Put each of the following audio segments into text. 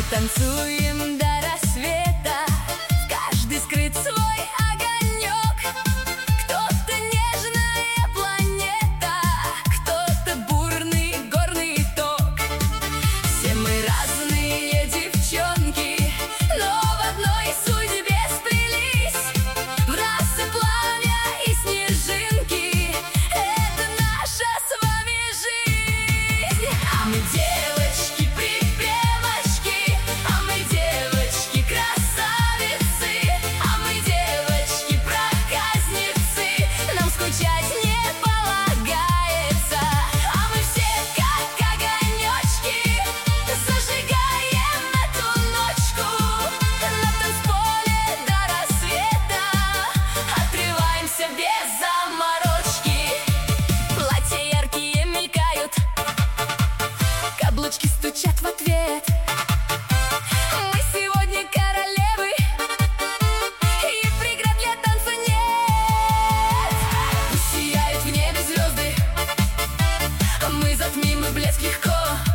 танцуем до рассвета, каждый скрыт свой огонек. Кто-то нежная планета, кто-то бурный горный ток. Все мы разные девчонки, но в одной судьбе сплелись. В расы пламя и снежинки — это наша с вами жизнь. А мы девочки припевочки, а мы девочки красавицы, а мы девочки проказницы. Нам скучать не полагается, а мы все как огонечки, зажигаем эту ночку. На танцполе до рассвета отрываемся без заморочки. Платья яркие мелькают, каблучки стучат в ответ. Мы сегодня королевы, и преград для танца нет. Пусть сияют в небе звезды, мы затмим и блеск легко.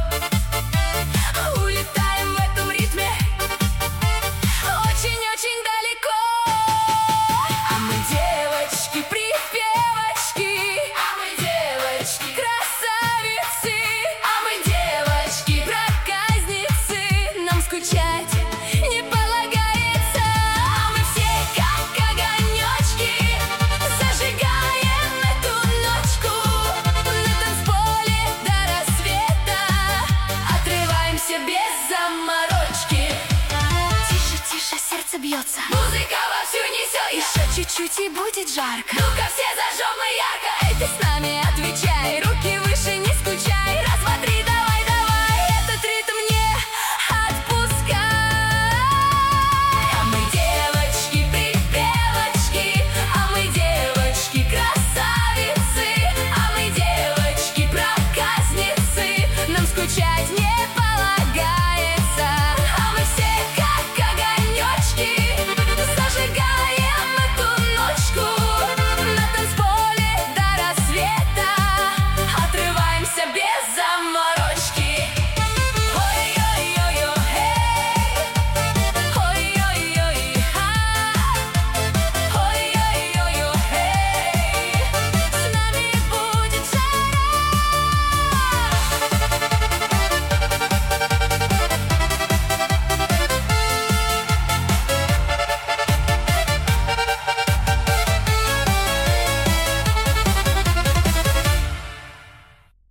Улетаем в этом ритме очень-очень далеко. А мы девочки припевочки, а мы девочки красавицы, а мы девочки проказницы. Нам скучать не полагается, а мы все как огонечки, зажигаем эту ночку. На танцполе до рассвета отрываемся без заморочки. Тише, тише, сердце бьется, музыка вовсю несет. Еще чуть-чуть и будет жарко. Ну-ка все зажжем мы ярко.